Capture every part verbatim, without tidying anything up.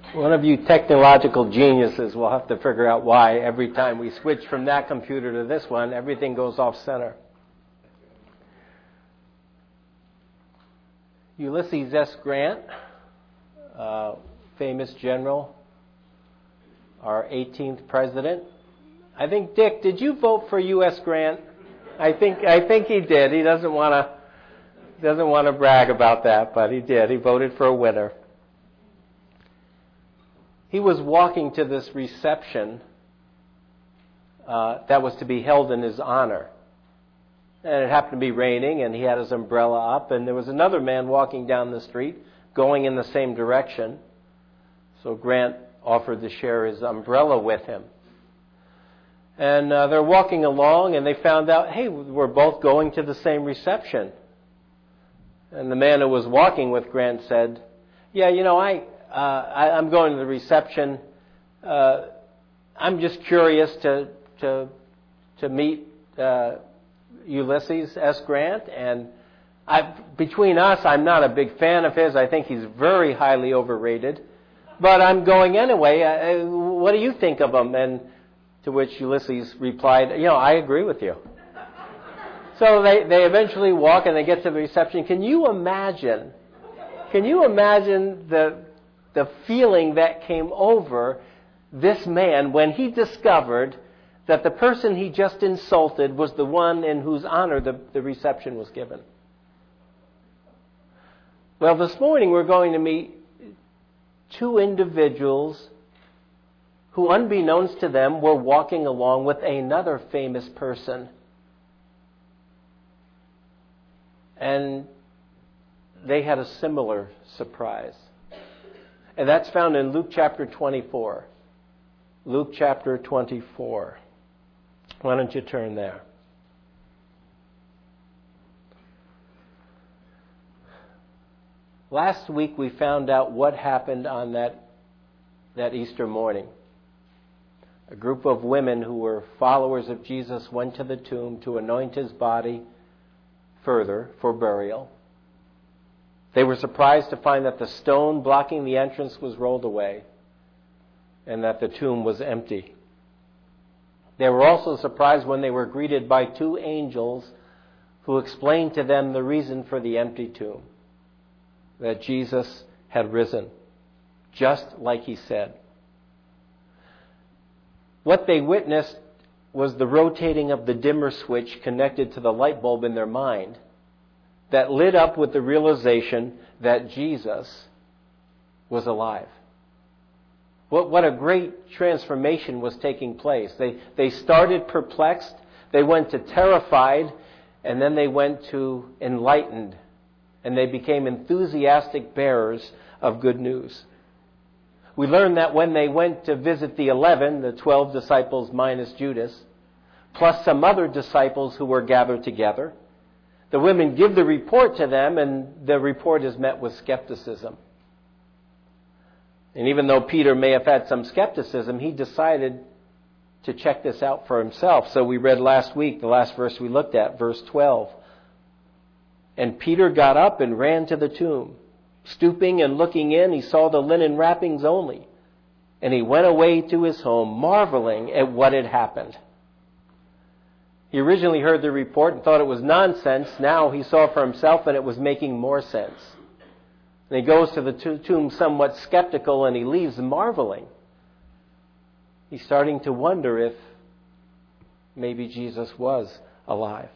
One of you technological geniuses will have to figure out why every time we switch from that computer to this one, everything goes off center. Ulysses S. Grant, uh, famous general, our eighteenth president. I think, Dick, did you vote for U S. Grant? I think I think he did. He doesn't want to doesn't want to brag about that, but he did. He voted for a winner. He was walking to this reception uh, that was to be held in his honor. And it happened to be raining, and he had his umbrella up, and there was another man walking down the street going in the same direction. So Grant offered to share his umbrella with him. And uh, they're walking along, and they found out, hey, we're both going to the same reception. And the man who was walking with Grant said, yeah, you know, I... Uh, I, I'm going to the reception. Uh, I'm just curious to to to meet uh, Ulysses S. Grant, and I, between us, I'm not a big fan of his. I think he's very highly overrated, but I'm going anyway. Uh, what do you think of him? And to which Ulysses replied, "You know, I agree with you." So they they eventually walk and they get to the reception. Can you imagine? Can you imagine the the feeling that came over this man when he discovered that the person he just insulted was the one in whose honor the, the reception was given? Well, this morning we're going to meet two individuals who, unbeknownst to them, were walking along with another famous person. And they had a similar surprise. And that's found in Luke chapter twenty-four. Luke chapter twenty-four. Why don't you turn there? Last week we found out what happened on that, that Easter morning. A group of women who were followers of Jesus went to the tomb to anoint his body further for burial. They were surprised to find that the stone blocking the entrance was rolled away and that the tomb was empty. They were also surprised when they were greeted by two angels who explained to them the reason for the empty tomb, that Jesus had risen, just like he said. What they witnessed was the rotating of the dimmer switch connected to the light bulb in their mind that lit up with the realization that Jesus was alive. What, what a great transformation was taking place. They, they started perplexed, they went to terrified, and then they went to enlightened, and they became enthusiastic bearers of good news. We learned that when they went to visit the eleven, the twelve disciples minus Judas, plus some other disciples who were gathered together, the women give the report to them, and the report is met with skepticism. And even though Peter may have had some skepticism, he decided to check this out for himself. So we read last week, the last verse we looked at, verse twelve. And Peter got up and ran to the tomb. Stooping and looking in, he saw the linen wrappings only. And he went away to his home, marveling at what had happened. He originally heard the report and thought it was nonsense. Now he saw for himself and it was making more sense. And he goes to the tomb somewhat skeptical and he leaves marveling. He's starting to wonder if maybe Jesus was alive.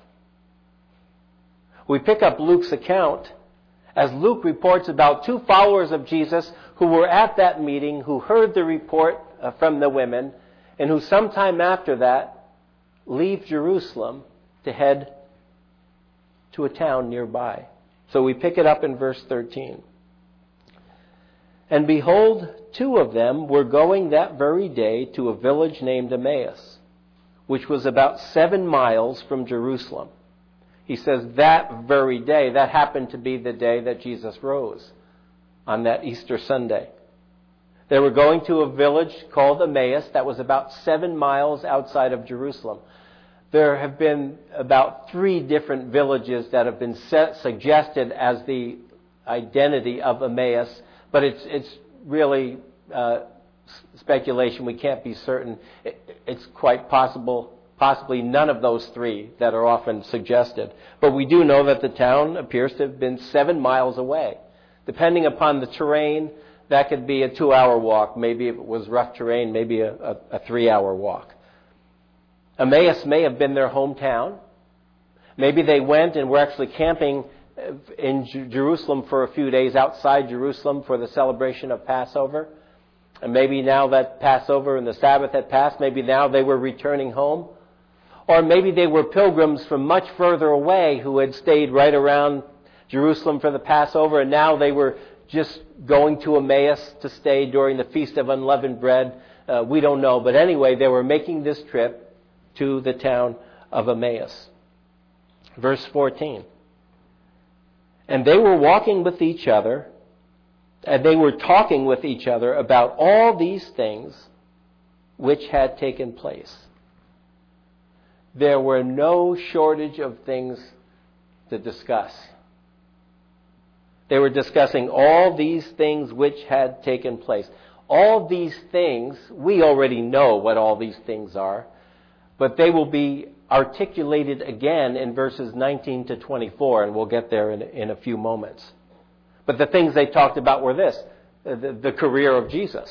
We pick up Luke's account as Luke reports about two followers of Jesus who were at that meeting, who heard the report from the women, and who sometime after that leave Jerusalem to head to a town nearby. So we pick it up in verse thirteen. And behold, two of them were going that very day to a village named Emmaus, which was about seven miles from Jerusalem. He says that very day. That happened to be the day that Jesus rose, on that Easter Sunday. They were going to a village called Emmaus that was about seven miles outside of Jerusalem. There have been about three different villages that have been set, suggested as the identity of Emmaus, but it's it's really uh, speculation. We can't be certain. It, it's quite possible, possibly none of those three that are often suggested. But we do know that the town appears to have been seven miles away. Depending upon the terrain, that could be a two-hour walk. Maybe if it was rough terrain, maybe a, a, a three-hour walk. Emmaus may have been their hometown. Maybe they went and were actually camping in J- Jerusalem for a few days outside Jerusalem for the celebration of Passover. And maybe now that Passover and the Sabbath had passed, maybe now they were returning home. Or maybe they were pilgrims from much further away who had stayed right around Jerusalem for the Passover, and now they were just going to Emmaus to stay during the Feast of Unleavened Bread. Uh, we don't know. But anyway, they were making this trip to the town of Emmaus. Verse fourteen. And they were walking with each other, and they were talking with each other about all these things which had taken place. There were no shortage of things to discuss. They were discussing all these things which had taken place. All these things, we already know what all these things are, but they will be articulated again in verses nineteen to twenty-four, and we'll get there in, in a few moments. But the things they talked about were this: the, the career of Jesus,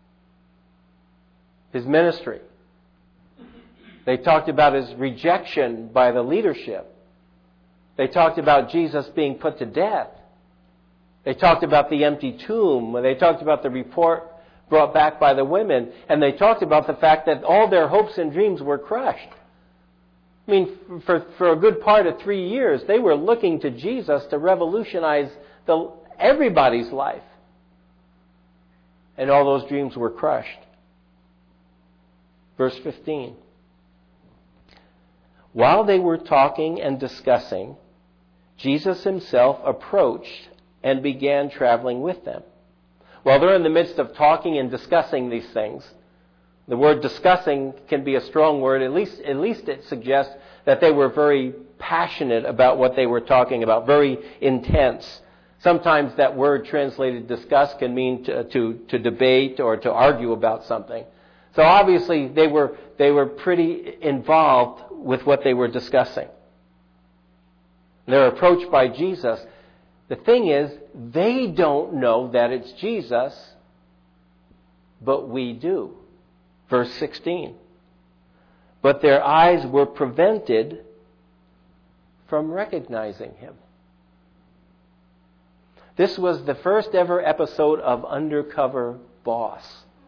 his ministry. They talked about his rejection by the leadership. They talked about Jesus being put to death. They talked about the empty tomb. They talked about the report brought back by the women. And they talked about the fact that all their hopes and dreams were crushed. I mean, for, for a good part of three years, they were looking to Jesus to revolutionize the, everybody's life. And all those dreams were crushed. Verse fifteen. While they were talking and discussing, Jesus himself approached and began traveling with them. While they're in the midst of talking and discussing these things, the word discussing can be a strong word. At least, at least it suggests that they were very passionate about what they were talking about, very intense. Sometimes that word translated discuss can mean to, to, to debate or to argue about something. So obviously they were, they were pretty involved with what they were discussing. They're approached by Jesus. The thing is, they don't know that it's Jesus, but we do. Verse sixteen. But their eyes were prevented from recognizing him. This was the first ever episode of Undercover Boss.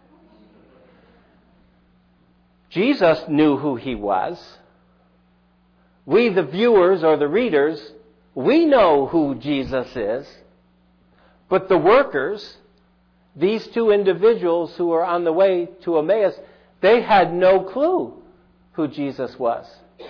Jesus knew who he was. We, the viewers or the readers, we know who Jesus is. But the workers, these two individuals who were on the way to Emmaus, they had no clue who Jesus was.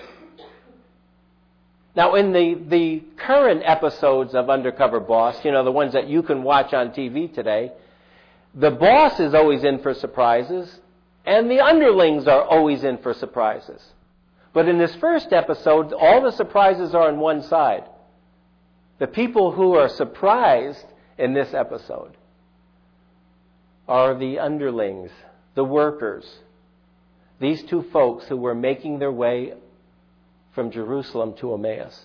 Now, in the, the current episodes of Undercover Boss, you know, the ones that you can watch on T V today, the boss is always in for surprises, and the underlings are always in for surprises. But in this first episode, all the surprises are on one side. The people who are surprised in this episode are the underlings, the workers, these two folks who were making their way from Jerusalem to Emmaus.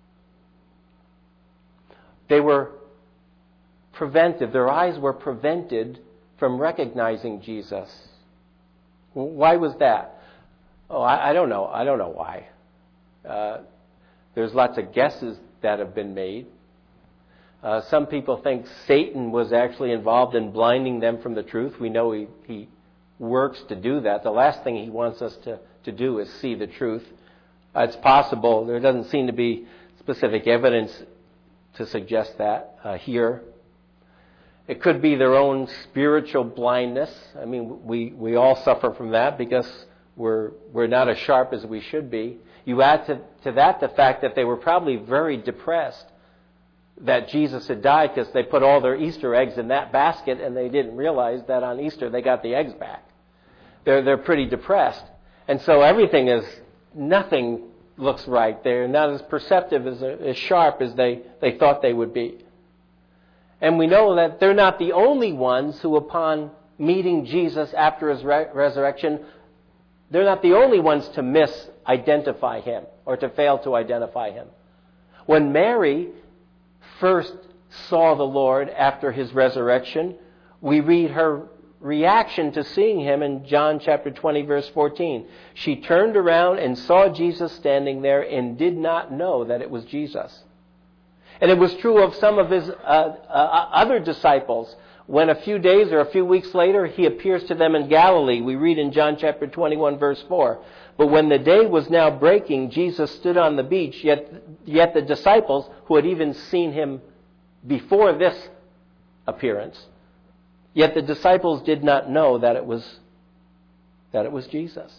They were prevented, their eyes were prevented from recognizing Jesus. Why was that? Oh, I, I don't know. I don't know why. Uh, there's lots of guesses that have been made. Uh, some people think Satan was actually involved in blinding them from the truth. We know he, he works to do that. The last thing he wants us to, to do is see the truth. Uh, it's possible. There doesn't seem to be specific evidence to suggest that uh, here. It could be their own spiritual blindness. I mean, we, we all suffer from that because we're, we're not as sharp as we should be. You add to, to that the fact that they were probably very depressed that Jesus had died because they put all their Easter eggs in that basket and they didn't realize that on Easter they got the eggs back. They're, they're pretty depressed. And so everything is, nothing looks right. They're not as perceptive, as, as sharp as they, they thought they would be. And we know that they're not the only ones who, upon meeting Jesus after his re- resurrection, they're not the only ones to misidentify him or to fail to identify him. When Mary first saw the Lord after his resurrection, we read her reaction to seeing him in John chapter twenty, verse fourteen. She turned around and saw Jesus standing there and did not know that it was Jesus. And it was true of some of his uh, uh, other disciples. When a few days or a few weeks later, he appears to them in Galilee. We read in John chapter twenty-one, verse four. But when the day was now breaking, Jesus stood on the beach, yet, yet the disciples, who had even seen him before this appearance, yet the disciples did not know that it was, that it was Jesus.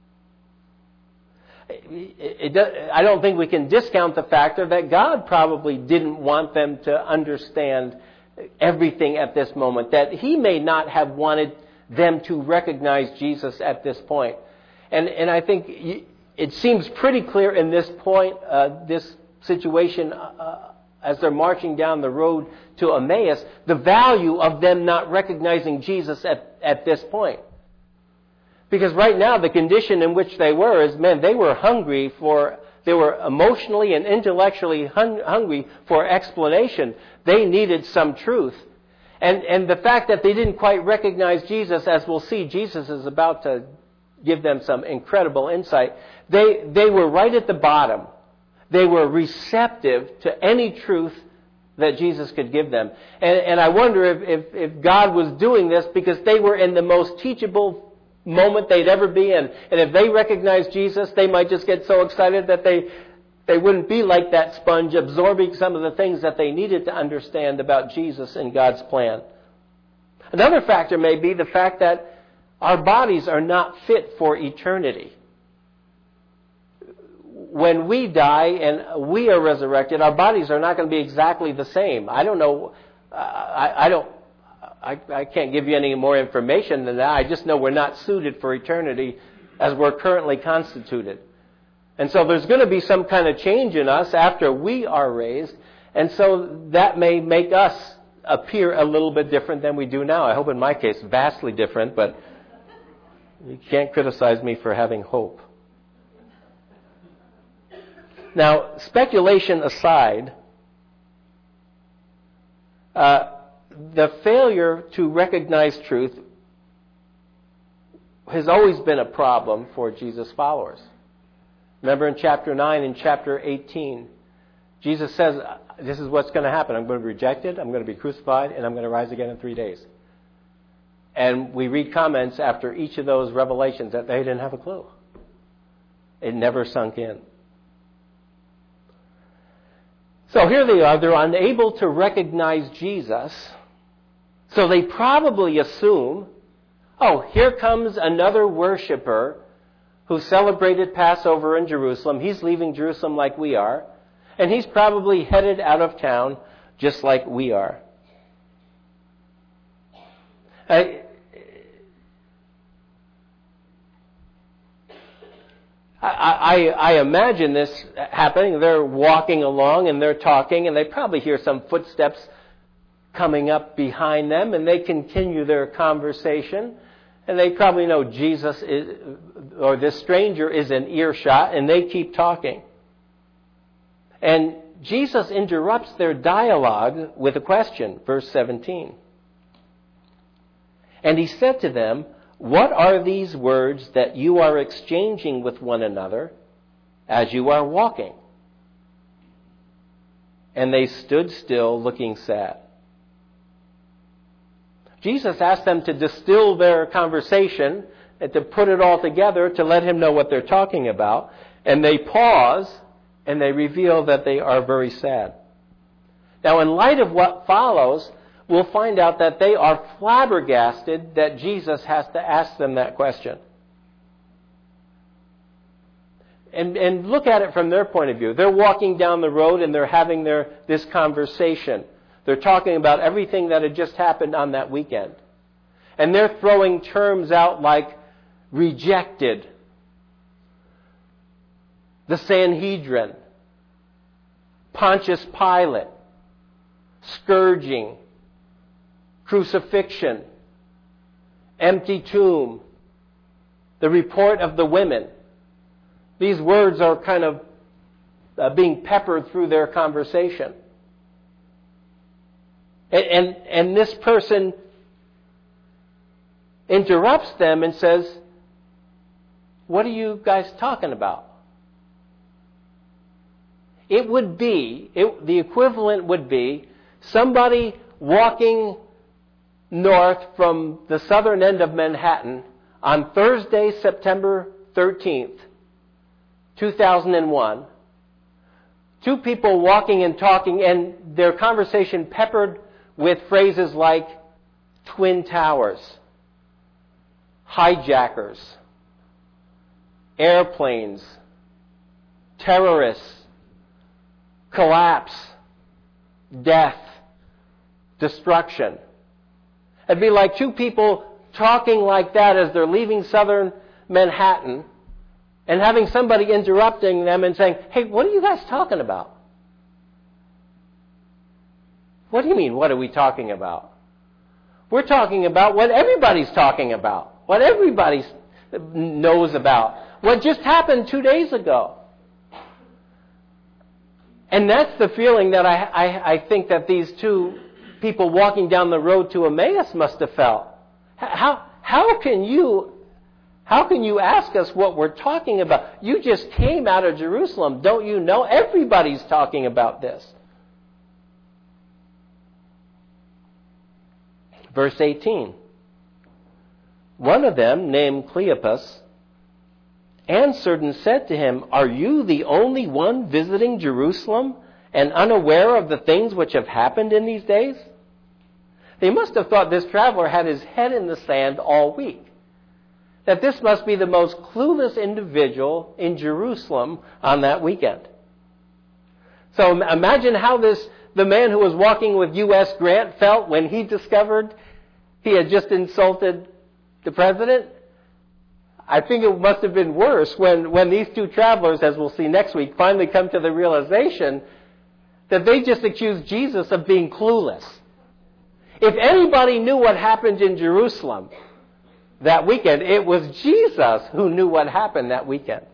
It, it, I don't think we can discount the factor that God probably didn't want them to understand everything at this moment, that he may not have wanted them to recognize Jesus at this point. And, and I think it seems pretty clear in this point, uh, this situation, uh, as they're marching down the road to Emmaus, the value of them not recognizing Jesus at, at this point. Because right now, the condition in which they were is, man, they were hungry for, they were emotionally and intellectually hun- hungry for explanation. They needed some truth. And, and the fact that they didn't quite recognize Jesus, as we'll see, Jesus is about to give them some incredible insight. They, they were right at the bottom. They were receptive to any truth that Jesus could give them. And, and I wonder if, if, if God was doing this because they were in the most teachable moment they'd ever be in. And if they recognized Jesus, they might just get so excited that they, they wouldn't be like that sponge, absorbing some of the things that they needed to understand about Jesus and God's plan. Another factor may be the fact that our bodies are not fit for eternity. When we die and we are resurrected, our bodies are not going to be exactly the same. I don't know. I, I don't. I, I can't give you any more information than that. I just know we're not suited for eternity as we're currently constituted. And so there's going to be some kind of change in us after we are raised. And so that may make us appear a little bit different than we do now. I hope in my case, vastly different, but you can't criticize me for having hope. Now, speculation aside, uh, the failure to recognize truth has always been a problem for Jesus' followers. Remember in chapter nine and chapter eighteen, Jesus says, this is what's going to happen. I'm going to be rejected, I'm going to be crucified, and I'm going to rise again in three days. And we read comments after each of those revelations that they didn't have a clue. It never sunk in. So here they are, they're unable to recognize Jesus. So they probably assume, oh, here comes another worshiper who celebrated Passover in Jerusalem. He's leaving Jerusalem like we are. And he's probably headed out of town just like we are. I, I, I imagine this happening. They're walking along and they're talking and they probably hear some footsteps coming up behind them and they continue their conversation and they probably know Jesus is, or this stranger is in earshot and they keep talking. And Jesus interrupts their dialogue with a question, verse seventeen. And he said to them, "What are these words that you are exchanging with one another as you are walking?" And they stood still, looking sad. Jesus asked them to distill their conversation and to put it all together to let him know what they're talking about. And they pause and they reveal that they are very sad. Now, in light of what follows, we'll find out that they are flabbergasted that Jesus has to ask them that question. And, and look at it from their point of view. They're walking down the road and they're having their this conversation. They're talking about everything that had just happened on that weekend. And they're throwing terms out like rejected, the Sanhedrin, Pontius Pilate, scourging, crucifixion. empty tomb, the report of the women. These words are kind of uh, being peppered through their conversation. And, and, and this person interrupts them and says, "What are you guys talking about?" It would be, it, the equivalent would be somebody walking north from the southern end of Manhattan on Thursday, September thirteenth, two thousand one. Two people walking and talking, and their conversation peppered with phrases like Twin Towers, hijackers, airplanes, terrorists, collapse, death, destruction. It'd be like two people talking like that as they're leaving southern Manhattan and having somebody interrupting them and saying, "Hey, what are you guys talking about?" What do you mean, what are we talking about? We're talking about what everybody's talking about, what everybody knows about, what just happened two days ago. And that's the feeling that I, I, I think that these two people walking down the road to Emmaus must have felt. How, how can you, how can you ask us what we're talking about? You just came out of Jerusalem. Don't you know? Everybody's talking about this. Verse eighteen. One of them, named Cleopas, answered and said to him, "Are you the only one visiting Jerusalem and unaware of the things which have happened in these days?" They must have thought this traveler had his head in the sand all week. That this must be the most clueless individual in Jerusalem on that weekend. So imagine how this, the man who was walking with U S Grant felt when he discovered he had just insulted the president. I think it must have been worse when, when these two travelers, as we'll see next week, finally come to the realization that they just accused Jesus of being clueless. If anybody knew what happened in Jerusalem that weekend, it was Jesus who knew what happened that weekend.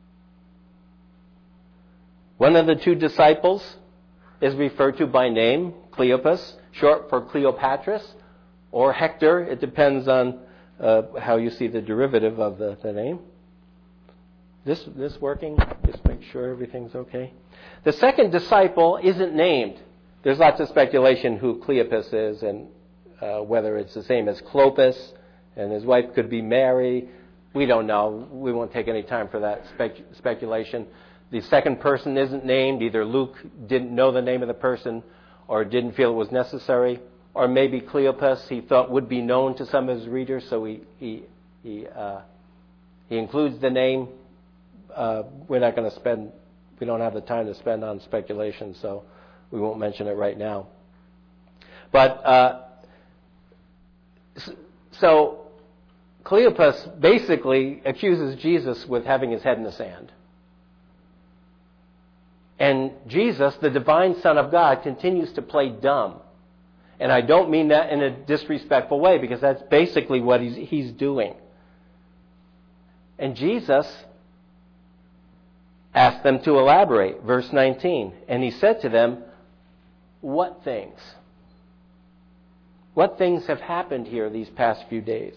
One of the two disciples is referred to by name, Cleopas, short for Cleopatris, or Hector. It depends on uh, how you see the derivative of the, the name. This this working? Just make sure everything's okay. The second disciple isn't named. There's lots of speculation who Cleopas is and uh, whether it's the same as Clopas, and his wife could be Mary. We don't know. We won't take any time for that spec- speculation. The second person isn't named. Either Luke didn't know the name of the person or didn't feel it was necessary, or maybe Cleopas he thought would be known to some of his readers, so he he he, uh, he includes the name. Uh, we're not going to spend, we don't have the time to spend on speculation, so we won't mention it right now. But, uh, so Cleopas basically accuses Jesus with having his head in the sand. And Jesus, the divine Son of God, continues to play dumb. And I don't mean that in a disrespectful way, because that's basically what he's, he's doing. And Jesus asked them to elaborate. Verse nineteen. And he said to them, "What things? What things have happened here these past few days?"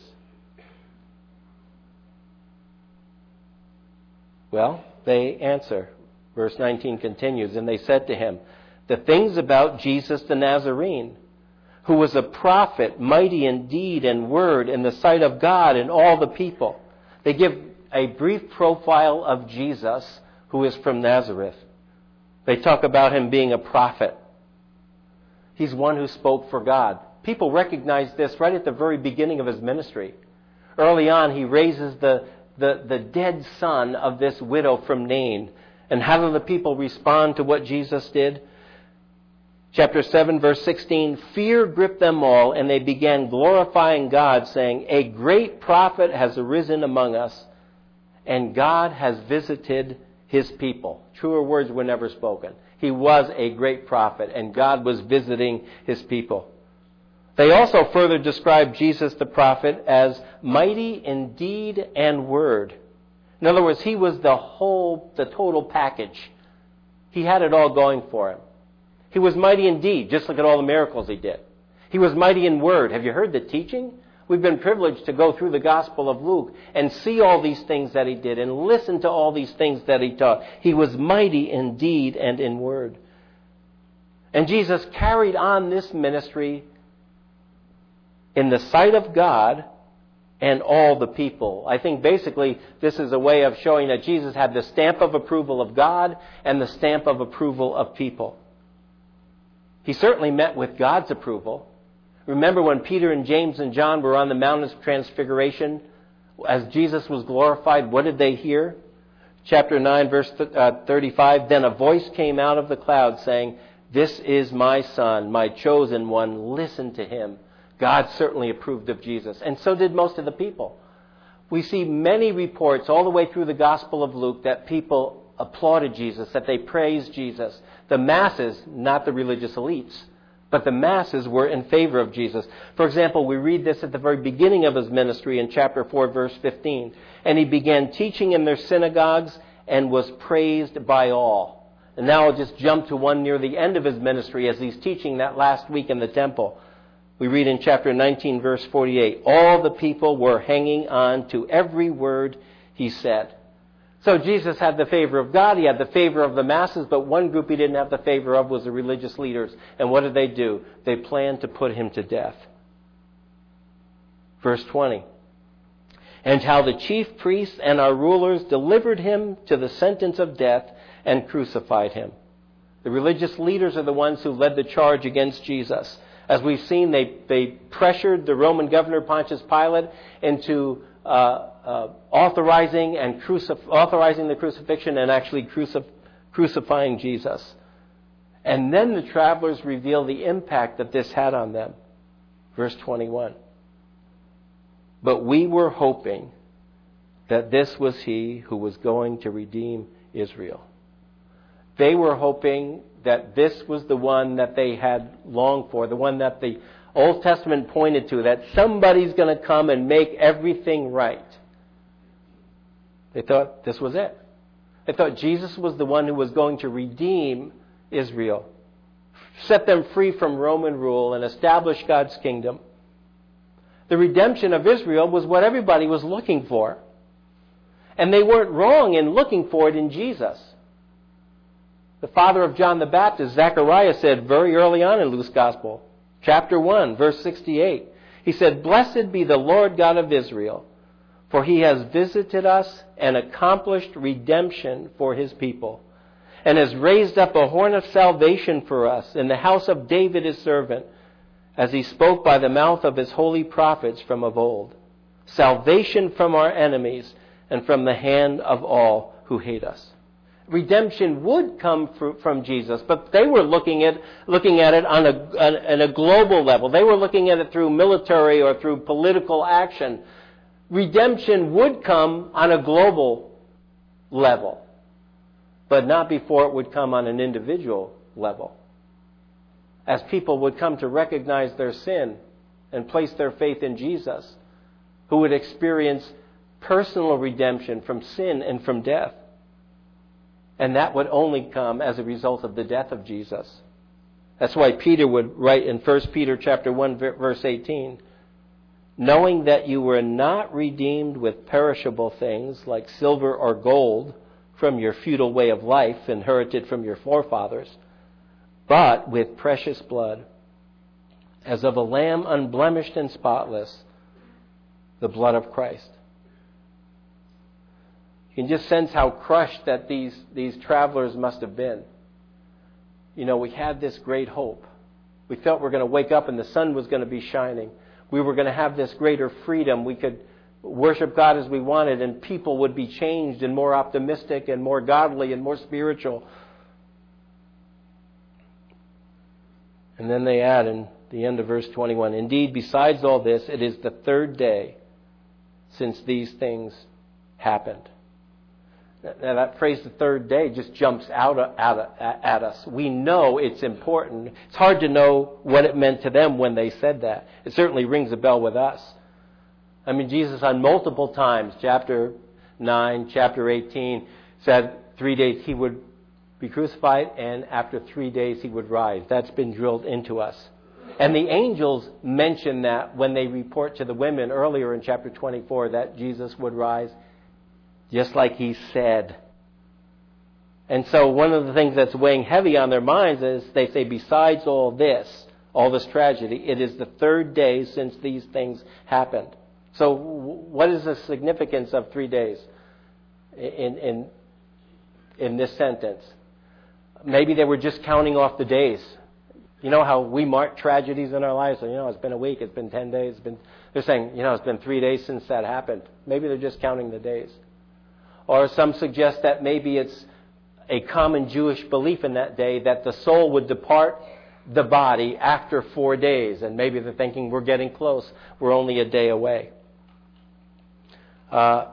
Well, they answer. Verse nineteen continues, and they said to him, "The things about Jesus the Nazarene, who was a prophet, mighty in deed and word in the sight of God and all the people." They give a brief profile of Jesus, who is from Nazareth. They talk about him being a prophet. He's one who spoke for God. People recognize this right at the very beginning of his ministry. Early on, he raises the, the, the dead son of this widow from Nain. And how do the people respond to what Jesus did? Chapter seven, verse sixteen, "Fear gripped them all, and they began glorifying God, saying, 'A great prophet has arisen among us, and God has visited his people.'" Truer words were never spoken. He was a great prophet, and God was visiting his people. They also further describe Jesus the prophet as mighty in deed and word. In other words, he was the whole, the total package. He had it all going for him. He was mighty in deed. Just look at all the miracles he did. He was mighty in word. Have you heard the teaching? We've been privileged to go through the Gospel of Luke and see all these things that he did and listen to all these things that he taught. He was mighty in deed and in word. And Jesus carried on this ministry in the sight of God and all the people. I think basically this is a way of showing that Jesus had the stamp of approval of God and the stamp of approval of people. He certainly met with God's approval. Remember when Peter and James and John were on the Mount of Transfiguration, as Jesus was glorified, what did they hear? Chapter nine, verse thirty-five, then a voice came out of the cloud saying, "This is my Son, my chosen one, listen to him." God certainly approved of Jesus, and so did most of the people. We see many reports all the way through the Gospel of Luke that people applauded Jesus, that they praised Jesus. The masses, not the religious elites, but the masses were in favor of Jesus. For example, we read this at the very beginning of his ministry in chapter four, verse fifteen. And he began teaching in their synagogues and was praised by all. And now I'll just jump to one near the end of his ministry as he's teaching that last week in the temple. We read in chapter nineteen, verse forty-eight, all the people were hanging on to every word he said. So Jesus had the favor of God, he had the favor of the masses, but one group he didn't have the favor of was the religious leaders. And what did they do? They planned to put him to death. Verse twenty, and how the chief priests and our rulers delivered him to the sentence of death and crucified him. The religious leaders are the ones who led the charge against Jesus. As we've seen, they, they pressured the Roman governor Pontius Pilate into uh, uh, authorizing and crucif- authorizing the crucifixion and actually crucif- crucifying Jesus. And then the travelers reveal the impact that this had on them. Verse twenty-one. But we were hoping that this was he who was going to redeem Israel. They were hoping that this was the one that they had longed for, the one that the Old Testament pointed to, that somebody's going to come and make everything right. They thought this was it. They thought Jesus was the one who was going to redeem Israel, set them free from Roman rule, and establish God's kingdom. The redemption of Israel was what everybody was looking for. And they weren't wrong in looking for it in Jesus. The father of John the Baptist, Zechariah, said very early on in Luke's Gospel, chapter one, verse sixty-eight, he said, "Blessed be the Lord God of Israel, for he has visited us and accomplished redemption for his people, and has raised up a horn of salvation for us in the house of David his servant, as he spoke by the mouth of his holy prophets from of old, salvation from our enemies and from the hand of all who hate us." Redemption would come from Jesus, but they were looking at looking at it on a on a global level. They were looking at it through military or through political action. Redemption would come on a global level, but not before it would come on an individual level. As people would come to recognize their sin and place their faith in Jesus, who would experience personal redemption from sin and from death. And that would only come as a result of the death of Jesus. That's why Peter would write in First Peter chapter one, verse eighteen, knowing that you were not redeemed with perishable things like silver or gold from your futile way of life inherited from your forefathers, but with precious blood, as of a lamb unblemished and spotless, the blood of Christ. You can just sense how crushed that these, these travelers must have been. You know, we had this great hope. We felt we were going to wake up and the sun was going to be shining. We were going to have this greater freedom. We could worship God as we wanted, and people would be changed and more optimistic and more godly and more spiritual. And then they add in the end of verse twenty-one, indeed, besides all this, it is the third day since these things happened. Now, that phrase, the third day, just jumps out at us. We know it's important. It's hard to know what it meant to them when they said that. It certainly rings a bell with us. I mean, Jesus on multiple times, chapter nine, chapter eighteen, said three days he would be crucified, and after three days he would rise. That's been drilled into us. And the angels mention that when they report to the women earlier in chapter twenty-four that Jesus would rise, just like he said. And so one of the things that's weighing heavy on their minds is they say, besides all this, all this tragedy, it is the third day since these things happened. So what is the significance of three days in, in, in this sentence? Maybe they were just counting off the days. You know how we mark tragedies in our lives? So, you know, it's been a week, it's been ten days. It's been, they're saying, you know, it's been three days since that happened. Maybe they're just counting the days. Or some suggest that maybe it's a common Jewish belief in that day that the soul would depart the body after four days. And maybe they're thinking, we're getting close. We're only a day away. Uh,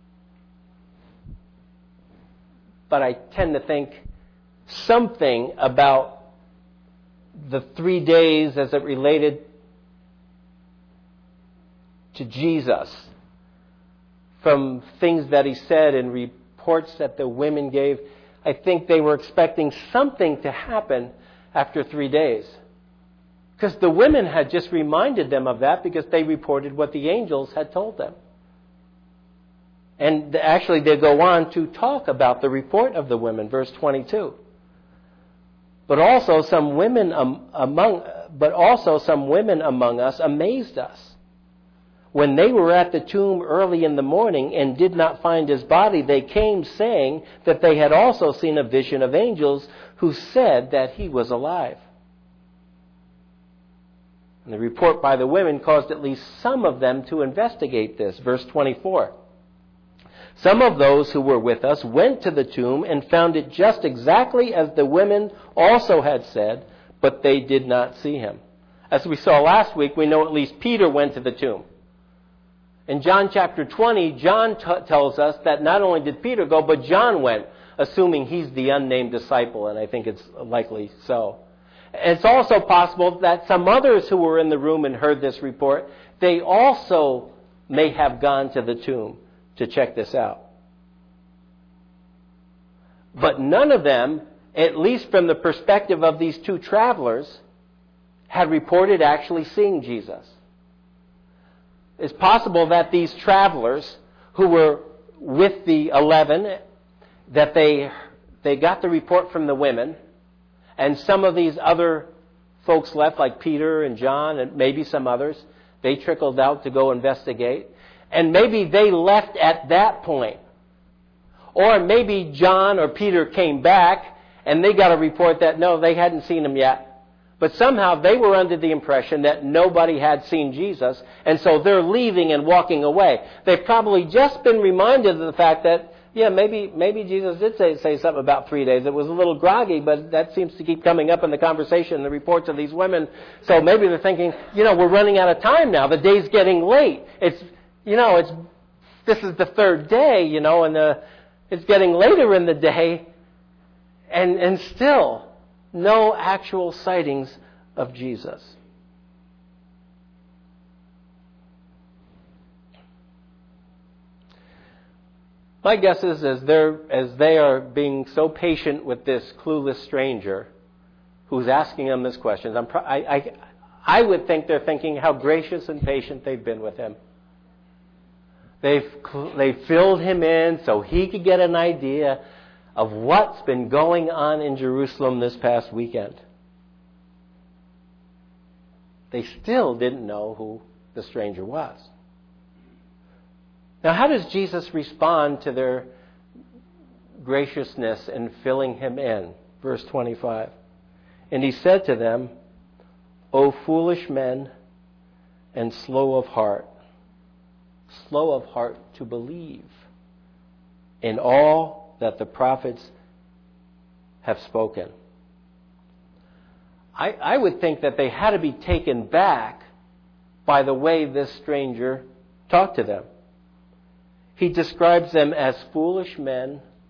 but I tend to think something about the three days as it related to Jesus, from things that he said and reports that the women gave, I think they were expecting something to happen after three days. Because the women had just reminded them of that because they reported what the angels had told them. And actually they go on to talk about the report of the women, verse twenty-two. But also some women among, but also some women among us amazed us. When they were at the tomb early in the morning and did not find his body, they came saying that they had also seen a vision of angels who said that he was alive. And the report by the women caused at least some of them to investigate this. Verse twenty-four. Some of those who were with us went to the tomb and found it just exactly as the women also had said, but they did not see him. As we saw last week, we know at least Peter went to the tomb. In John chapter twenty, John t- tells us that not only did Peter go, but John went, assuming he's the unnamed disciple, and I think it's likely so. It's also possible that some others who were in the room and heard this report, they also may have gone to the tomb to check this out. But none of them, at least from the perspective of these two travelers, had reported actually seeing Jesus. It's possible that these travelers who were with the eleven, that they they got the report from the women, and some of these other folks left, like Peter and John and maybe some others, they trickled out to go investigate. And maybe they left at that point. Or maybe John or Peter came back and they got a report that no, they hadn't seen him yet. But somehow they were under the impression that nobody had seen Jesus, and so they're leaving and walking away. They've probably just been reminded of the fact that, yeah, maybe maybe Jesus did say, say something about three days. It was a little groggy, but that seems to keep coming up in the conversation, the reports of these women. So maybe they're thinking, you know, we're running out of time now. The day's getting late. It's, you know, it's this is the third day, you know, and the, it's getting later in the day, and and still no actual sightings of Jesus. My guess is as, they're, as they are being so patient with this clueless stranger who's asking them this question, I'm pro- I, I, I would think they're thinking how gracious and patient they've been with him. They've, they've filled him in so he could get an idea of what's been going on in Jerusalem this past weekend. They still didn't know who the stranger was. Now, how does Jesus respond to their graciousness in filling him in? Verse twenty-five. And he said to them, O foolish men and slow of heart, slow of heart to believe in all that the prophets have spoken. I, I would think that they had to be taken back by the way this stranger talked to them. He describes them as foolish men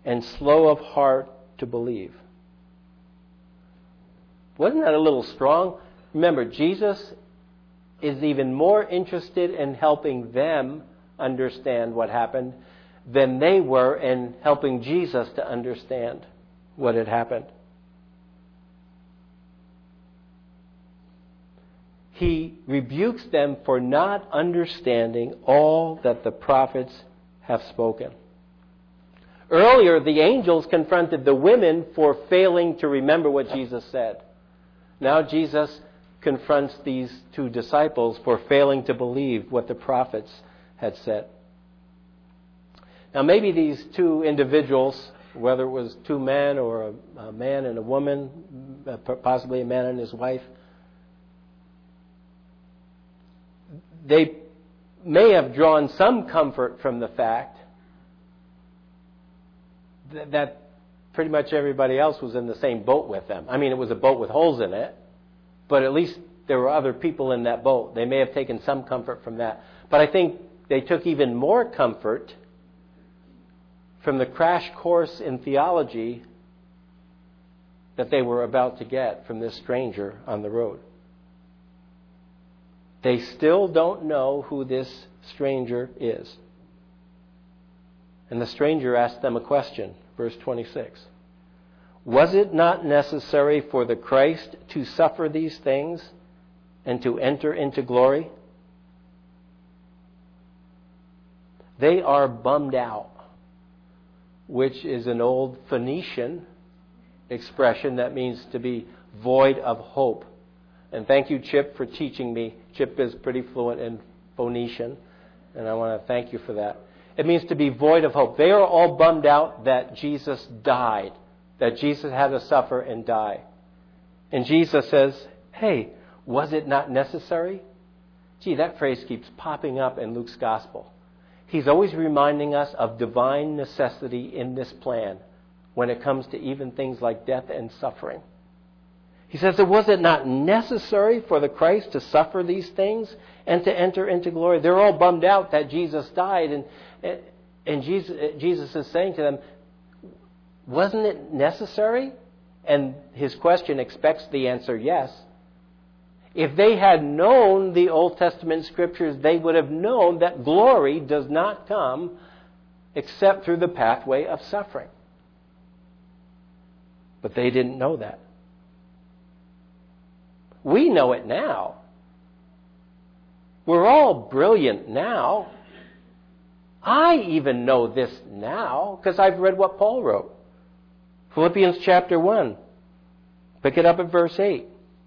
and slow of heart to believe. Wasn't that a little strong? Remember, Jesus is even more interested in helping them understand what happened than they were in helping Jesus to understand what had happened. He rebukes them for not understanding all that the prophets have spoken. Earlier, the angels confronted the women for failing to remember what Jesus said. Now Jesus confronts these two disciples for failing to believe what the prophets had said. Now maybe these two individuals, whether it was two men or a, a man and a woman, possibly a man and his wife, they may have drawn some comfort from the fact that, that pretty much everybody else was in the same boat with them. I mean, it was a boat with holes in it, but at least there were other people in that boat. They may have taken some comfort from that. But I think they took even more comfort from the crash course in theology that they were about to get from this stranger on the road. They still don't know who this stranger is. And the stranger asked them a question, verse twenty-six. Was it not necessary for the Christ to suffer these things and to enter into glory? They are bummed out, which is an old Phoenician expression that means to be void of hope. And thank you, Chip, for teaching me. Chip is pretty fluent in Phoenician, and I want to thank you for that. It means to be void of hope. They are all bummed out that Jesus died, that Jesus had to suffer and die. And Jesus says, hey, was it not necessary? Gee, that phrase keeps popping up in Luke's gospel. He's always reminding us of divine necessity in this plan when it comes to even things like death and suffering. He says, was it not necessary for the Christ to suffer these things and to enter into glory? They're all bummed out that Jesus died. And, and Jesus, Jesus is saying to them, wasn't it necessary? And his question expects the answer, yes. If they had known the Old Testament scriptures, they would have known that glory does not come except through the pathway of suffering. But they didn't know that. We know it now. We're all brilliant now. I even know this now because I've read what Paul wrote. Philippians chapter one. Pick it up at verse eight.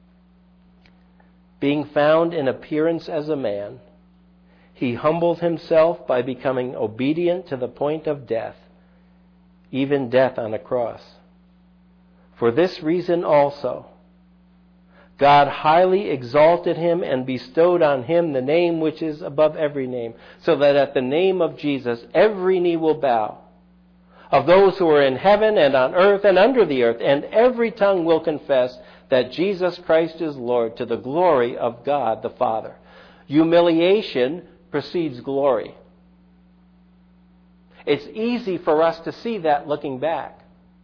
Being found in appearance as a man, he humbled himself by becoming obedient to the point of death, even death on a cross. For this reason also, God highly exalted him and bestowed on him the name which is above every name, so that at the name of Jesus every knee will bow, of those who are in heaven and on earth and under the earth, and every tongue will confess that Jesus Christ is Lord, to the glory of God the Father. Humiliation precedes glory. It's easy for us to see that looking back.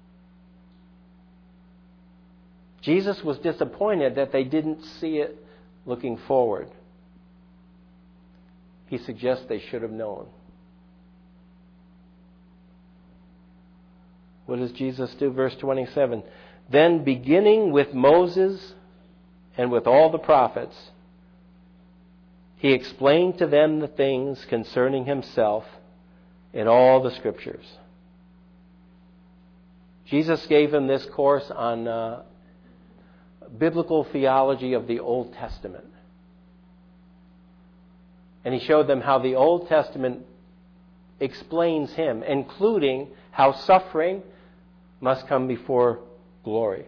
Jesus was disappointed that they didn't see it looking forward. He suggests they should have known. What does Jesus do? Verse twenty-seven. Then beginning with Moses and with all the prophets, he explained to them the things concerning himself in all the scriptures. Jesus gave him this course on uh, biblical theology of the Old Testament. And he showed them how the Old Testament explains him, including how suffering must come before glory.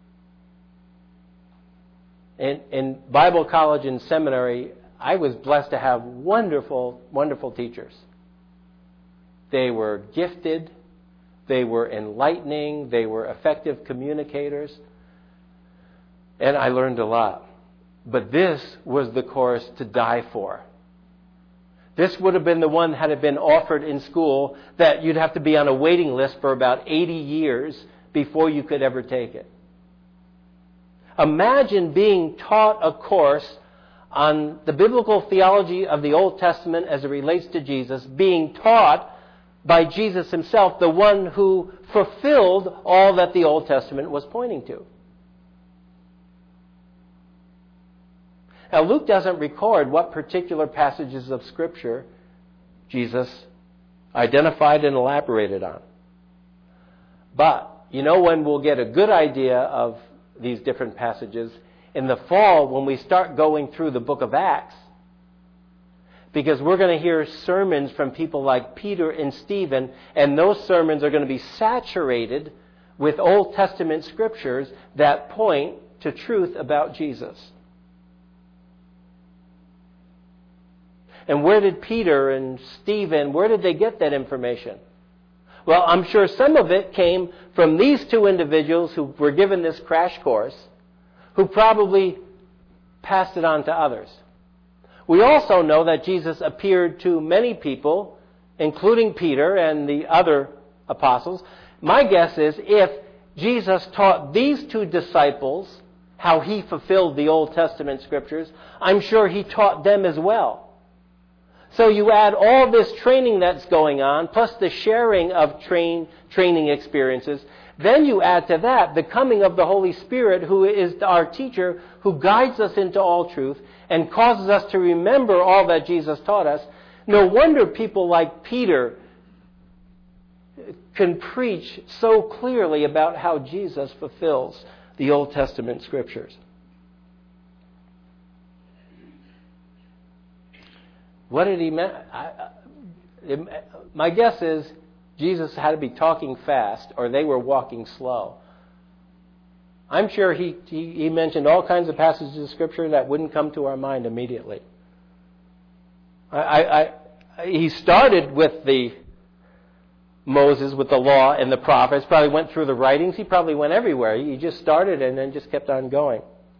In, in Bible college and seminary, I was blessed to have wonderful, wonderful teachers. They were gifted, they were enlightening, they were effective communicators, and I learned a lot. But this was the course to die for. This would have been the one had it been offered in school that you'd have to be on a waiting list for about eighty years before you could ever take it. Imagine being taught a course on the biblical theology of the Old Testament as it relates to Jesus, being taught by Jesus himself, the one who fulfilled all that the Old Testament was pointing to. Now, Luke doesn't record what particular passages of Scripture Jesus identified and elaborated on. But, you know when we'll get a good idea of these different passages? In the fall, when we start going through the book of Acts. Because we're going to hear sermons from people like Peter and Stephen, and those sermons are going to be saturated with Old Testament scriptures that point to truth about Jesus. And where did Peter and Stephen, where did they get that information? Well, I'm sure some of it came from these two individuals who were given this crash course, who probably passed it on to others. We also know that Jesus appeared to many people, including Peter and the other apostles. My guess is if Jesus taught these two disciples how he fulfilled the Old Testament scriptures, I'm sure he taught them as well. So you add all this training that's going on, plus the sharing of train, training experiences. Then you add to that the coming of the Holy Spirit, who is our teacher, who guides us into all truth and causes us to remember all that Jesus taught us. No wonder people like Peter can preach so clearly about how Jesus fulfills the Old Testament scriptures. What did he mean? My guess is Jesus had to be talking fast or they were walking slow. I'm sure he, he, he mentioned all kinds of passages of Scripture that wouldn't come to our mind immediately. I, I, I, he started with the Moses, with the law and the prophets, probably went through the writings. He probably went everywhere. He just started and then just kept on going.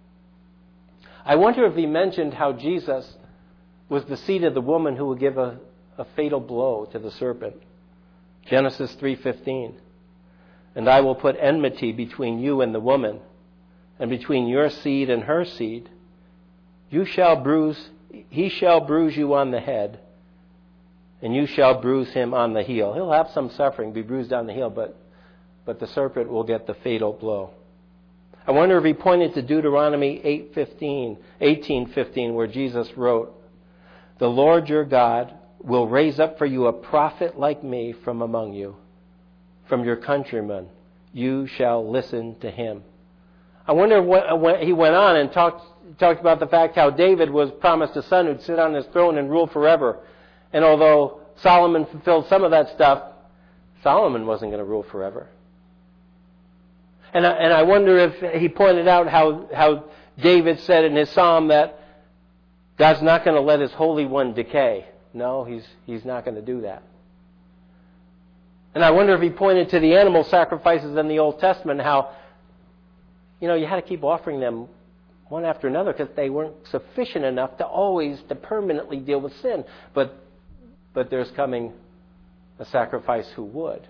I wonder if he mentioned how Jesus was the seed of the woman who would give a, a fatal blow to the serpent. Genesis three fifteen. And I will put enmity between you and the woman, and between your seed and her seed. You shall bruise, he shall bruise you on the head, and you shall bruise him on the heel. He'll have some suffering, be bruised on the heel, but, but the serpent will get the fatal blow. I wonder if he pointed to Deuteronomy eight fifteen, eighteen fifteen, where Jesus wrote, the Lord your God will raise up for you a prophet like me from among you. From your countrymen, you shall listen to him. I wonder when, when he went on and talked, talked about the fact how David was promised a son who'd sit on his throne and rule forever. And although Solomon fulfilled some of that stuff, Solomon wasn't going to rule forever. And I, and I wonder if he pointed out how, how David said in his psalm that God's not going to let his Holy One decay. No, he's, he's not going to do that. And I wonder if he pointed to the animal sacrifices in the Old Testament, how, you know, you had to keep offering them one after another because they weren't sufficient enough to always, to permanently deal with sin. But, but there's coming a sacrifice who would.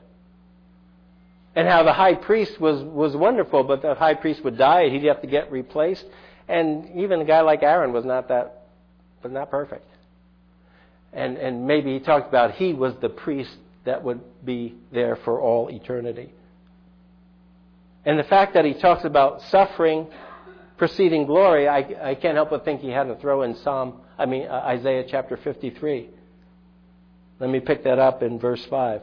And how the high priest was, was wonderful, but the high priest would die and he'd have to get replaced. And even a guy like Aaron was not that, was not perfect. And, and maybe he talked about he was the priest that would be there for all eternity. And the fact that he talks about suffering preceding glory, I, I can't help but think he had to throw in Psalm, I mean uh, Isaiah chapter fifty-three. Let me pick that up in verse five.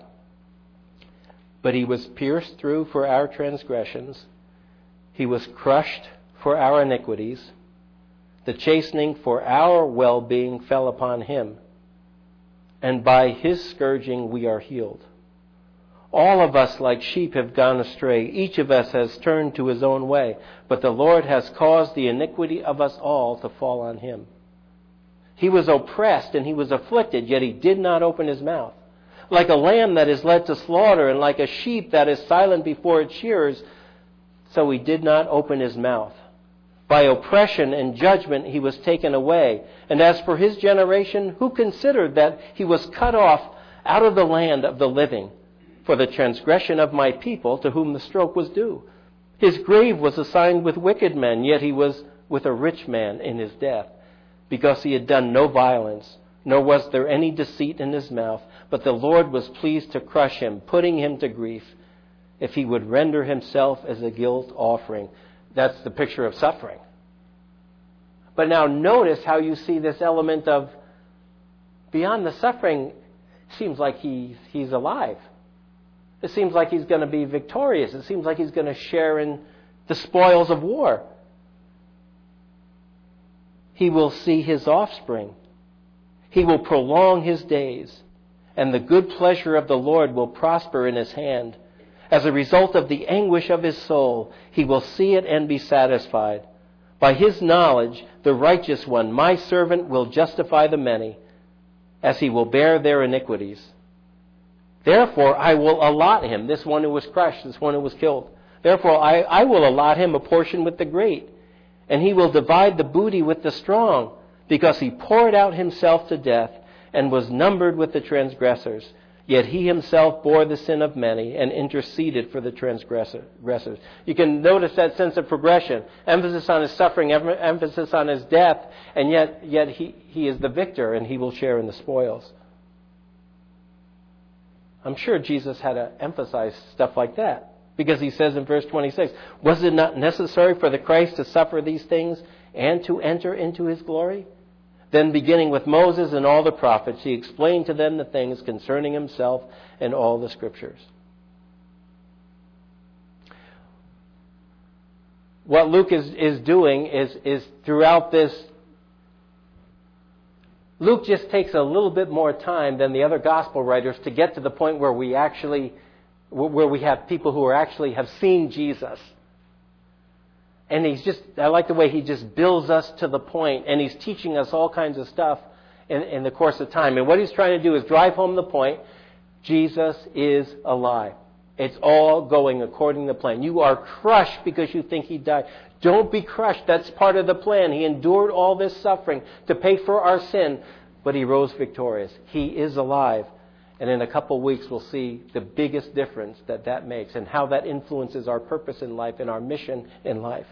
But he was pierced through for our transgressions, he was crushed for our iniquities, the chastening for our well-being fell upon him, and by his scourging we are healed. All of us like sheep have gone astray. Each of us has turned to his own way. But the Lord has caused the iniquity of us all to fall on him. He was oppressed and he was afflicted, yet he did not open his mouth. Like a lamb that is led to slaughter, and like a sheep that is silent before its shearers, so he did not open his mouth. By oppression and judgment he was taken away. And as for his generation, who considered that he was cut off out of the land of the living for the transgression of my people, to whom the stroke was due? His grave was assigned with wicked men, yet he was with a rich man in his death, because he had done no violence, nor was there any deceit in his mouth. But the Lord was pleased to crush him, putting him to grief, if he would render himself as a guilt offering. That's the picture of suffering. But now notice how you see this element of, beyond the suffering, it seems like he, he's alive. It seems like he's going to be victorious. It seems like he's going to share in the spoils of war. He will see his offspring. He will prolong his days, and the good pleasure of the Lord will prosper in his hand. As a result of the anguish of his soul, he will see it and be satisfied. By his knowledge, the righteous one, my servant, will justify the many, as he will bear their iniquities. Therefore, I will allot him, this one who was crushed, this one who was killed. Therefore, I, I will allot him a portion with the great, and he will divide the booty with the strong, because he poured out himself to death and was numbered with the transgressors. Yet he himself bore the sin of many and interceded for the transgressors. You can notice that sense of progression. Emphasis on his suffering, emphasis on his death, and yet, yet he, he is the victor and he will share in the spoils. I'm sure Jesus had to emphasize stuff like that, because he says in verse twenty-six, was it not necessary for the Christ to suffer these things and to enter into his glory? Then, beginning with Moses and all the prophets, he explained to them the things concerning himself and all the Scriptures. What Luke is, is doing is, is throughout this, Luke just takes a little bit more time than the other gospel writers to get to the point where we actually, where we have people who are actually have seen Jesus. And he's just, I like the way he just builds us to the point, and he's teaching us all kinds of stuff in, in the course of time. And what he's trying to do is drive home the point. Jesus is alive. It's all going according to the plan. You are crushed because you think he died. Don't be crushed. That's part of the plan. He endured all this suffering to pay for our sin, but he rose victorious. He is alive. And in a couple of weeks, we'll see the biggest difference that that makes and how that influences our purpose in life and our mission in life.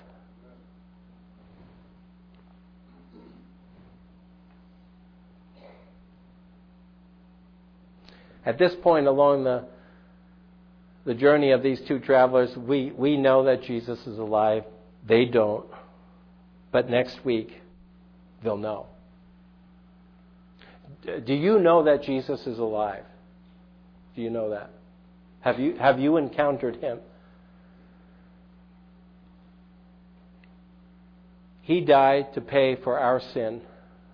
At this point along the, the journey of these two travelers, we, we know that Jesus is alive. They don't. But next week, they'll know. Do you know that Jesus is alive? Do you know that? Have you, have you encountered him? He died to pay for our sin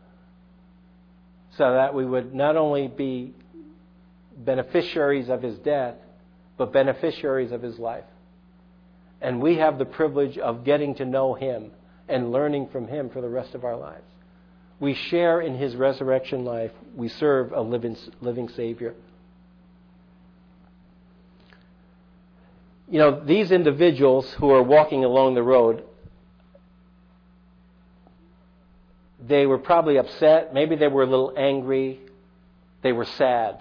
so that we would not only be beneficiaries of his death, but beneficiaries of his life. And we have the privilege of getting to know him and learning from him for the rest of our lives. We share in his resurrection life. We serve a living, living Savior. You know, these individuals who are walking along the road, they were probably upset. Maybe they were a little angry. They were sad.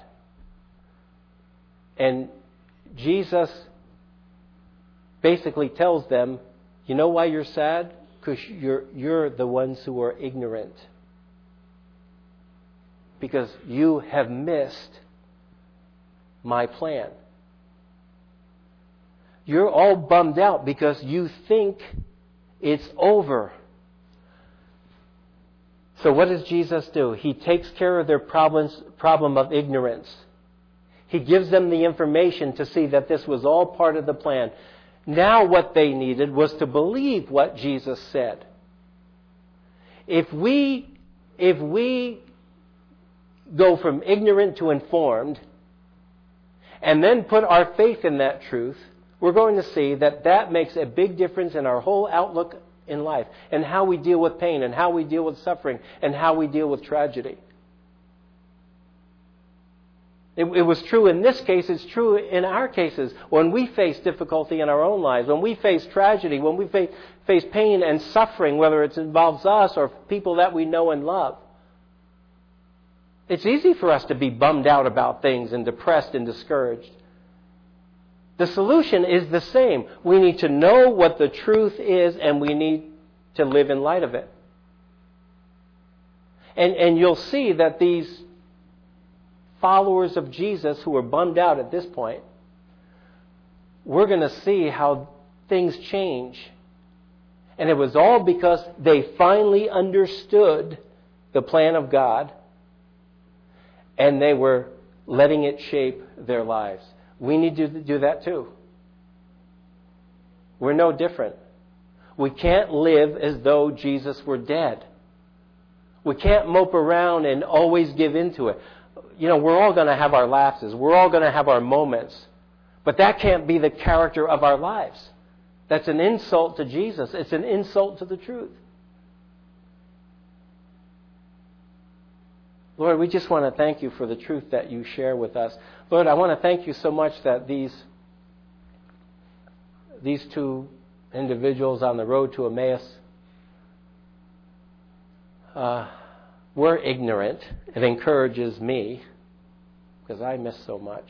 And Jesus basically tells them, you know why you're sad? Because you're, you're the ones who are ignorant. Because you have missed my plan. You're all bummed out because you think it's over. So what does Jesus do? He takes care of their problems, problem of ignorance. He gives them the information to see that this was all part of the plan. Now what they needed was to believe what Jesus said. If we, if we go from ignorant to informed and then put our faith in that truth, we're going to see that that makes a big difference in our whole outlook in life and how we deal with pain and how we deal with suffering and how we deal with tragedy. It, it was true in this case. It's true in our cases. When we face difficulty in our own lives, when we face tragedy, when we face, face pain and suffering, whether it involves us or people that we know and love, it's easy for us to be bummed out about things and depressed and discouraged. The solution is the same. We need to know what the truth is, and we need to live in light of it. And, and you'll see that these followers of Jesus who are bummed out at this point, we're going to see how things change. And it was all because they finally understood the plan of God, and they were letting it shape their lives. We need to do that too. We're no different. We can't live as though Jesus were dead. We can't mope around and always give into it. You know, we're all going to have our lapses. We're all going to have our moments. But that can't be the character of our lives. That's an insult to Jesus. It's an insult to the truth. Lord, we just want to thank you for the truth that you share with us. Lord, I want to thank you so much that these, these two individuals on the road to Emmaus uh, were ignorant. It encourages me because I miss so much.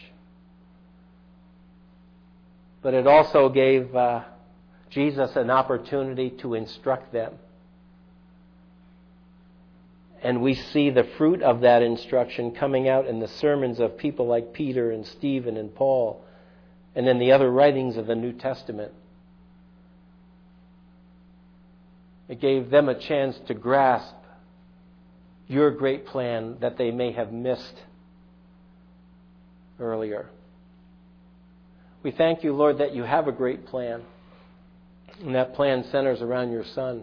But it also gave uh, Jesus an opportunity to instruct them. And we see the fruit of that instruction coming out in the sermons of people like Peter and Stephen and Paul, and in the other writings of the New Testament. It gave them a chance to grasp your great plan that they may have missed earlier. We thank you, Lord, that you have a great plan, and that plan centers around your Son.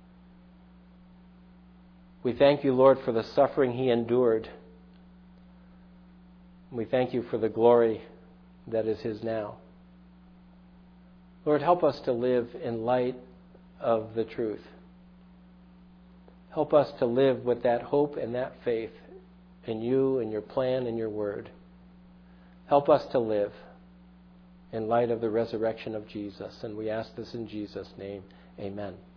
We thank you, Lord, for the suffering he endured. We thank you for the glory that is his now. Lord, help us to live in light of the truth. Help us to live with that hope and that faith in you and your plan and your word. Help us to live in light of the resurrection of Jesus. And we ask this in Jesus' name. Amen.